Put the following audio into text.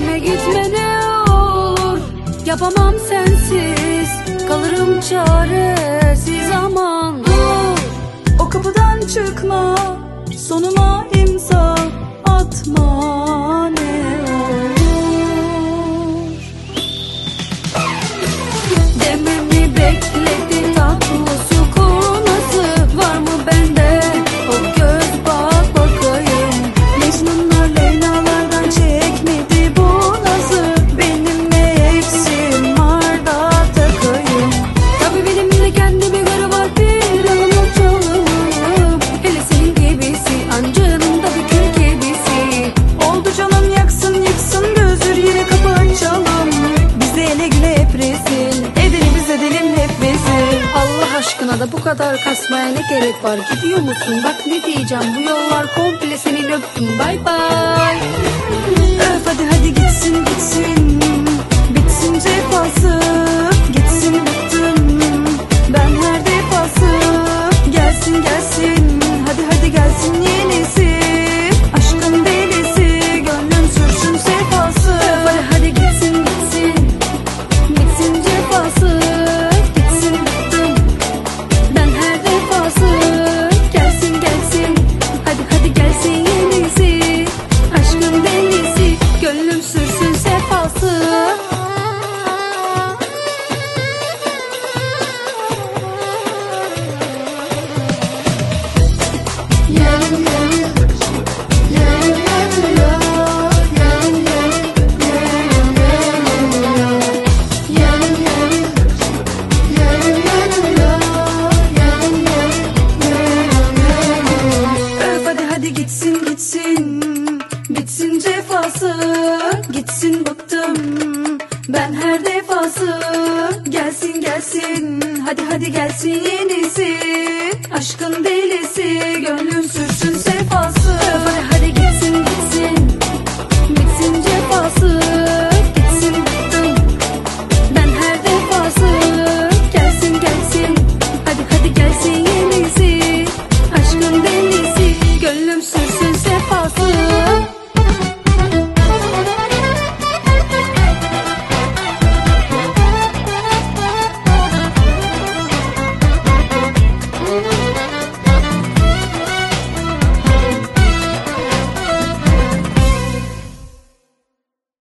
gitme ne olur. Yapamam sensiz, kalırım çaresiz. Aman dur, o kapıdan çıkma, sonuma imza atma ne olur. dememi bekledi tatlı su kurnası. Var mı bende o göz, bak bakayım. Mecnunlar Leyla'lardan çekmedi bu nazı. Benim nefsim var da takayım. Tabii benim de kendime göre var bir alım çalım. Hele senin gibisi ancağının da bir kül gibisi. Oldu canım yaksın yıksın gözür yine kapı açalım. Bize ele güle hep rezil edelim biz edelim hep rezil. Allah aşkına da bu kadar kasmaya ne gerek var? Gidiyor musun? Bak ne diyeceğim, bu yollar komple senin, öptüm, bay bay. Öf hadi gitsin gitsin, bitsin cefası. Gitsin bıktım ben her defası. Gelsin gelsin hadi gelsin yenisi. Aşkın delisi gönlüm sürsün sefası. Öf hadi gitsin gitsin, bitsin cefası. Gitsin bıktım ben her defası. Gelsin gelsin hadi gelsin yenisi. Aşkın delisi gönlüm sürsün sefası. Öf hadi gitsin gitsin, bitsin cefası. Gitsin bıktım ben her defası. Gelsin gelsin hadi gelsin yenisi. Aşkın delisi gönlüm